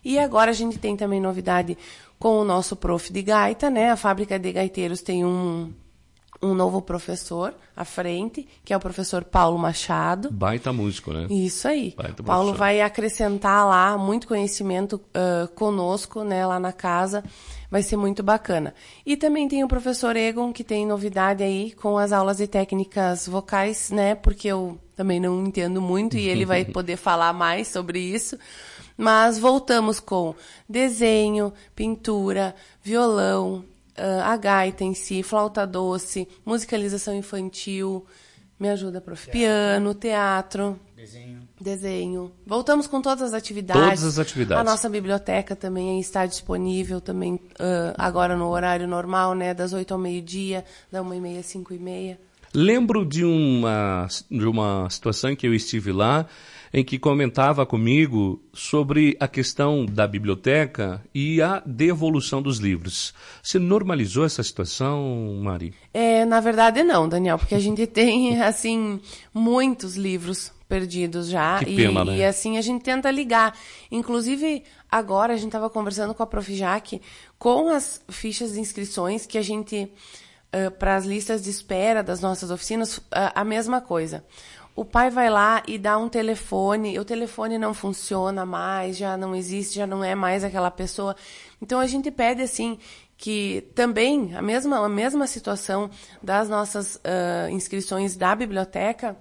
E agora a gente tem também novidade com o nosso prof de gaita, né? A Fábrica de Gaiteiros tem um novo professor à frente, que é o professor Paulo Machado. Baita músico, né? Isso aí. Baita Paulo professor. vai acrescentar lá muito conhecimento conosco, né, lá na casa. Vai ser muito bacana. E também tem o professor Egon, que tem novidade aí com as aulas de técnicas vocais, né? Porque eu também não entendo muito e ele vai poder falar mais sobre isso. Mas voltamos com desenho, pintura, violão, a gaita em si, flauta doce, musicalização infantil, me ajuda, prof. Piano, teatro, desenho. Voltamos com todas as atividades. Todas as atividades. A nossa biblioteca também está disponível também agora no horário normal, né, das 8 ao meio-dia, da 1h30 às 5h30. Lembro de uma situação em que eu estive lá, em que comentava comigo sobre a questão da biblioteca e a devolução dos livros. Você normalizou essa situação, Mari? Na verdade não, Daniel, porque a gente tem, assim, muitos livros perdidos já. Que pena, né? E assim, a gente tenta ligar. Inclusive, agora a gente estava conversando com a Prof. Jaque, com as fichas de inscrições que a gente, para as listas de espera das nossas oficinas, a mesma coisa. O pai vai lá e dá um telefone, o telefone não funciona mais, já não existe, já não é mais aquela pessoa. Então, a gente pede, assim, que também a mesma situação das nossas inscrições da biblioteca,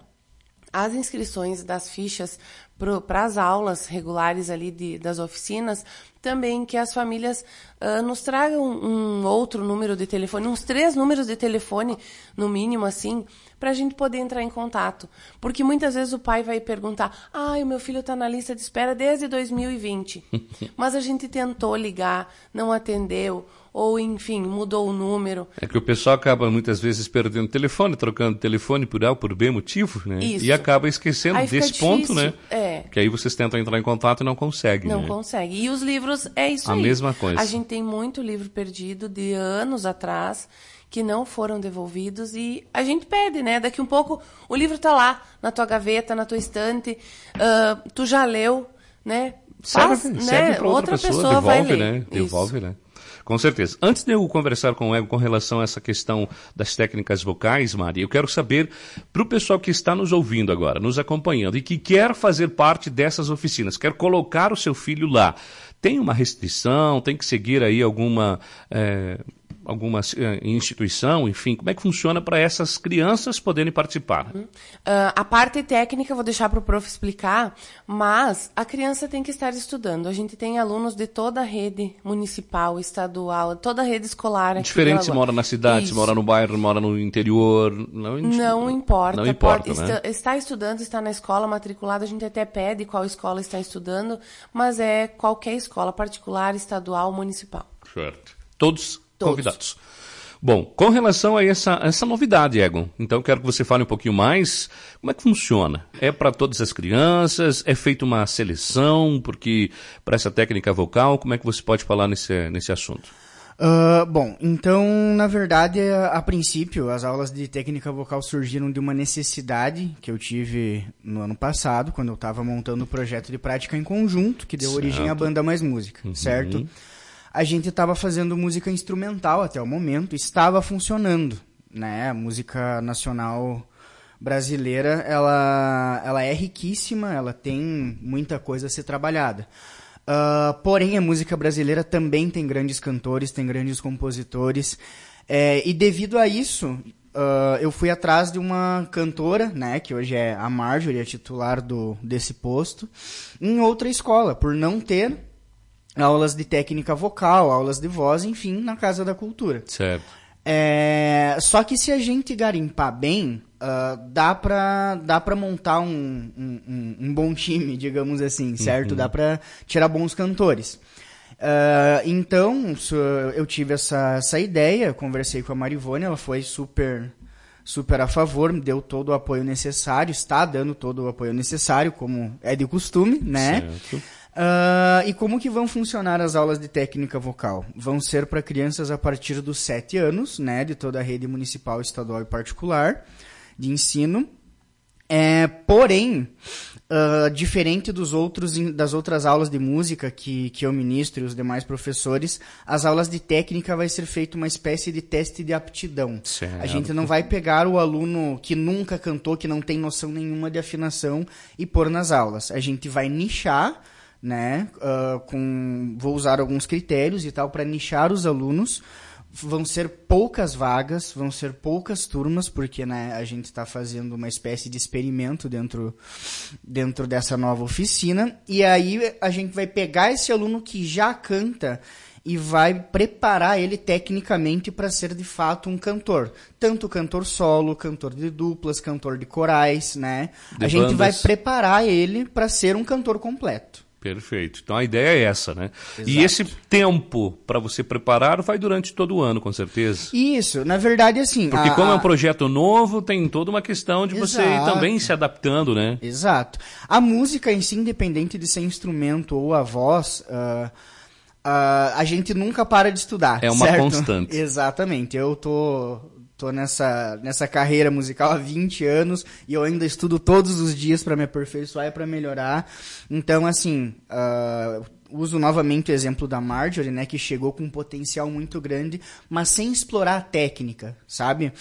as inscrições das fichas para as aulas regulares ali das oficinas, também que as famílias nos tragam um outro número de telefone, uns 3 números de telefone, no mínimo, assim, para a gente poder entrar em contato. Porque muitas vezes o pai vai perguntar, o meu filho está na lista de espera desde 2020, mas a gente tentou ligar, não atendeu, ou, enfim, mudou o número. É que o pessoal acaba muitas vezes perdendo telefone, trocando telefone por A ou por B motivo, né? Isso. E acaba esquecendo Aí desse fica ponto, difícil. né? Que aí vocês tentam entrar em contato e não conseguem. Não né? consegue. E os livros, é isso aí. A mesma coisa. A gente tem muito livro perdido de anos atrás que não foram devolvidos e a gente pede, né? Daqui um pouco o livro tá lá, na tua gaveta, na tua estante, tu já leu, né? Serve para outra pessoa, vai devolve, ler. né? Devolve, né? Com certeza. Antes de eu conversar com o Ego com relação a essa questão das técnicas vocais, Mari, eu quero saber, para o pessoal que está nos ouvindo agora, nos acompanhando e que quer fazer parte dessas oficinas, quer colocar o seu filho lá, tem uma restrição, tem que seguir aí alguma instituição, enfim, como é que funciona para essas crianças poderem participar? A parte técnica eu vou deixar para o prof explicar, mas a criança tem que estar estudando. A gente tem alunos de toda a rede municipal, estadual, toda a rede escolar. Diferente se mora na cidade, se mora no bairro, mora no interior. Não importa. Não importa, né? Está estudando, está na escola matriculada, a gente até pede qual escola está estudando, mas é qualquer escola, particular, estadual, municipal. Certo. Todos convidados. Bom, com relação a essa novidade, Egon, então quero que você fale um pouquinho mais. Como é que funciona? É para todas as crianças? É feita uma seleção? Porque para essa técnica vocal, como é que você pode falar nesse assunto? Bom, então, na verdade, a princípio, as aulas de técnica vocal surgiram de uma necessidade que eu tive no ano passado, quando eu estava montando o projeto de prática em conjunto, que deu origem à Banda Mais Música, certo? A gente estava fazendo música instrumental até o momento, estava funcionando, né? A música nacional brasileira, ela é riquíssima, ela tem muita coisa a ser trabalhada. Porém, a música brasileira também tem grandes cantores, tem grandes compositores, e devido a isso, eu fui atrás de uma cantora, né, que hoje é a Marjorie, a titular desse posto, em outra escola, por não ter aulas de técnica vocal, aulas de voz, enfim, na Casa da Cultura. Certo. Só que se a gente garimpar bem, dá pra montar um bom time, digamos assim, certo? Dá pra tirar bons cantores. Então, eu tive essa ideia, conversei com a Marivone, ela foi super a favor, me deu todo o apoio necessário, está dando todo o apoio necessário, como é de costume, né? Certo. E como que vão funcionar as aulas de técnica vocal? Vão ser para crianças a partir dos 7 anos, né, de toda a rede municipal, estadual e particular de ensino. Porém, diferente das outras aulas de música que eu ministro e os demais professores, as aulas de técnica vai ser feita uma espécie de teste de aptidão. Certo. A gente não vai pegar o aluno que nunca cantou, que não tem noção nenhuma de afinação e pôr nas aulas. A gente vai nichar, né? Vou usar alguns critérios e tal para nichar os alunos. Vão ser poucas vagas, vão ser poucas turmas, porque, né, a gente está fazendo uma espécie de experimento dentro dessa nova oficina. E aí a gente vai pegar esse aluno que já canta e vai preparar ele tecnicamente para ser, de fato, um cantor. Tanto cantor solo, cantor de duplas, cantor de corais, né? A gente vai preparar ele para ser um cantor completo. Perfeito. Então a ideia é essa, né? Exato. E esse tempo para você preparar vai durante todo o ano, com certeza. Isso, na verdade, assim... Porque como é um projeto novo, tem toda uma questão de você ir também se adaptando, né? Exato. A música em si, independente de ser instrumento ou a voz, a gente nunca para de estudar, É uma certo? constante. Exatamente. Eu tô nessa carreira musical há 20 anos e eu ainda estudo todos os dias para me aperfeiçoar e para melhorar. Então, assim, uso novamente o exemplo da Marjorie, né, que chegou com um potencial muito grande, mas sem explorar a técnica, sabe?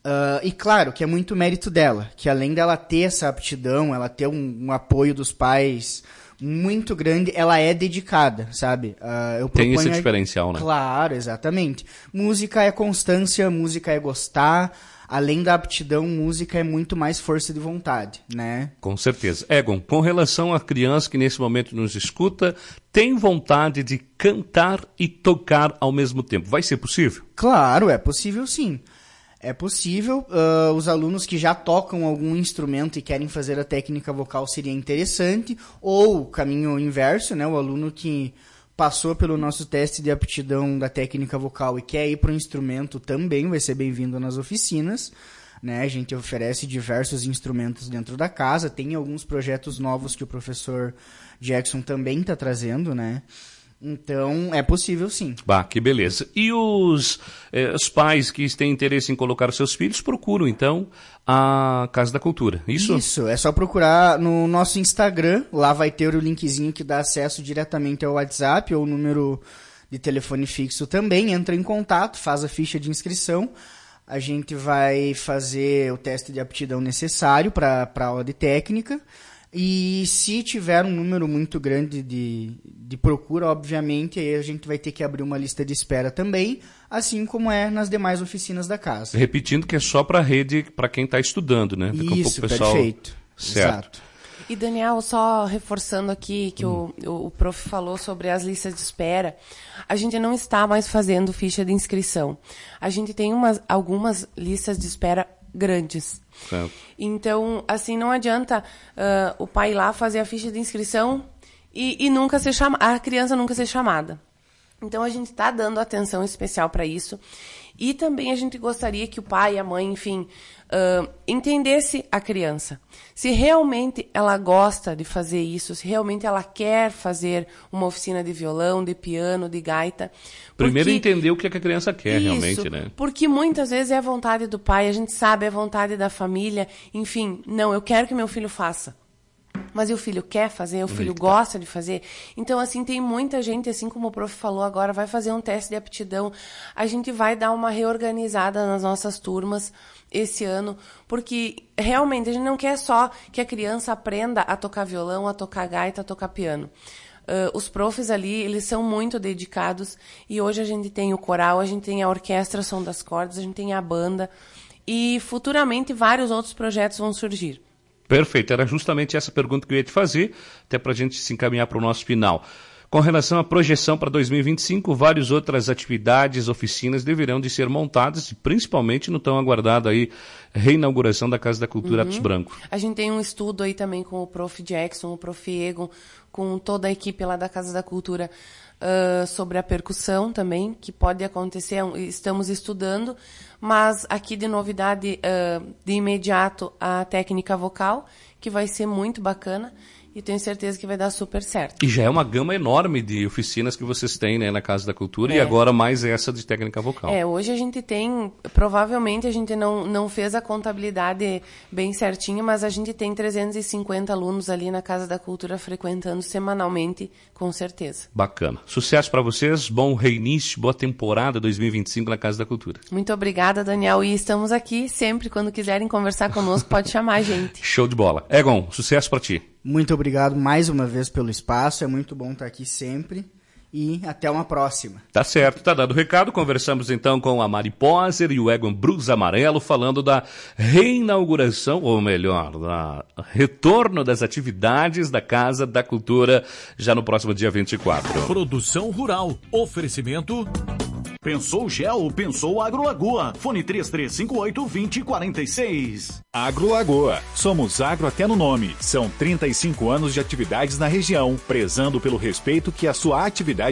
E claro que é muito mérito dela, que além dela ter essa aptidão, ela ter um apoio dos pais muito grande, ela é dedicada, sabe? Tem esse diferencial, né? Claro, exatamente. Música é constância, música é gostar. Além da aptidão, música é muito mais força de vontade, né? Com certeza. Egon, com relação à criança que nesse momento nos escuta, tem vontade de cantar e tocar ao mesmo tempo. Vai ser possível? Claro, é possível sim. É possível. Os alunos que já tocam algum instrumento e querem fazer a técnica vocal seria interessante. Ou o caminho inverso, né? O aluno que passou pelo nosso teste de aptidão da técnica vocal e quer ir para o instrumento também vai ser bem-vindo nas oficinas. Né? A gente oferece diversos instrumentos dentro da casa. Tem alguns projetos novos que o professor Jackson também está trazendo, né? Então, é possível sim. Bah, que beleza. E os pais que têm interesse em colocar seus filhos procuram, então, a Casa da Cultura, isso? Isso, é só procurar no nosso Instagram, lá vai ter o linkzinho que dá acesso diretamente ao WhatsApp ou o número de telefone fixo também. Entra em contato, faz a ficha de inscrição. A gente vai fazer o teste de aptidão necessário para a aula de técnica. E se tiver um número muito grande de procura, obviamente, aí a gente vai ter que abrir uma lista de espera também, assim como é nas demais oficinas da casa. Repetindo que é só para a rede, para quem está estudando, né? Daqui Isso, um pouco, pessoal... perfeito. Certo. Exato. E, Daniel, só reforçando aqui que o prof falou sobre as listas de espera, a gente não está mais fazendo ficha de inscrição. A gente tem algumas listas de espera grandes. Certo. Então, assim, não adianta o pai ir lá fazer a ficha de inscrição e nunca ser a criança nunca ser chamada. Então, a gente está dando atenção especial para isso. E também a gente gostaria que o pai e a mãe, enfim, entendesse a criança. Se realmente ela gosta de fazer isso, se realmente ela quer fazer uma oficina de violão, de piano, de gaita. Primeiro entender o que a criança quer realmente, isso, né? Porque muitas vezes é a vontade do pai, a gente sabe, é a vontade da família. Enfim, não, eu quero que meu filho faça. Mas e o filho quer fazer? O filho gosta de fazer? Então, assim, tem muita gente, assim como o prof falou agora, vai fazer um teste de aptidão. A gente vai dar uma reorganizada nas nossas turmas esse ano, porque realmente a gente não quer só que a criança aprenda a tocar violão, a tocar gaita, a tocar piano. Os profs ali, eles são muito dedicados e hoje a gente tem o coral, a gente tem a orquestra Som das Cordas, a gente tem a banda e futuramente vários outros projetos vão surgir. Perfeito, era justamente essa pergunta que eu ia te fazer, até para a gente se encaminhar para o nosso final. Com relação à projeção para 2025, várias outras atividades, oficinas deverão de ser montadas, principalmente no tão aguardado aí reinauguração da Casa da Cultura Atos Branco. A gente tem um estudo aí também com o prof. Jackson, o prof. Egon, com toda a equipe lá da Casa da Cultura, sobre a percussão também, que pode acontecer, estamos estudando, mas aqui de novidade, de imediato, a técnica vocal, que vai ser muito bacana. e tenho certeza que vai dar super certo. E já é uma gama enorme de oficinas que vocês têm, né, na Casa da Cultura, e agora mais essa de técnica vocal. Hoje a gente tem, provavelmente a gente não fez a contabilidade bem certinha, mas a gente tem 350 alunos ali na Casa da Cultura frequentando semanalmente, com certeza. Bacana. Sucesso para vocês, bom reinício, boa temporada 2025 na Casa da Cultura. Muito obrigada, Daniel, e estamos aqui sempre, quando quiserem conversar conosco, pode chamar a gente. Show de bola. Egon, sucesso para ti. Muito obrigado mais uma vez pelo espaço, é muito bom estar aqui sempre e até uma próxima. Tá certo, tá dado o recado. Conversamos então com a Mari Poser e o Egon Brus Amarelo falando da reinauguração, ou melhor, da retorno das atividades da Casa da Cultura já no próximo dia 24. Produção Rural. Oferecimento... Pensou Gel, pensou AgroLagoa. Fone 3358-2046. AgroLagoa. Somos agro até no nome. São 35 anos de atividades na região, prezando pelo respeito que a sua atividade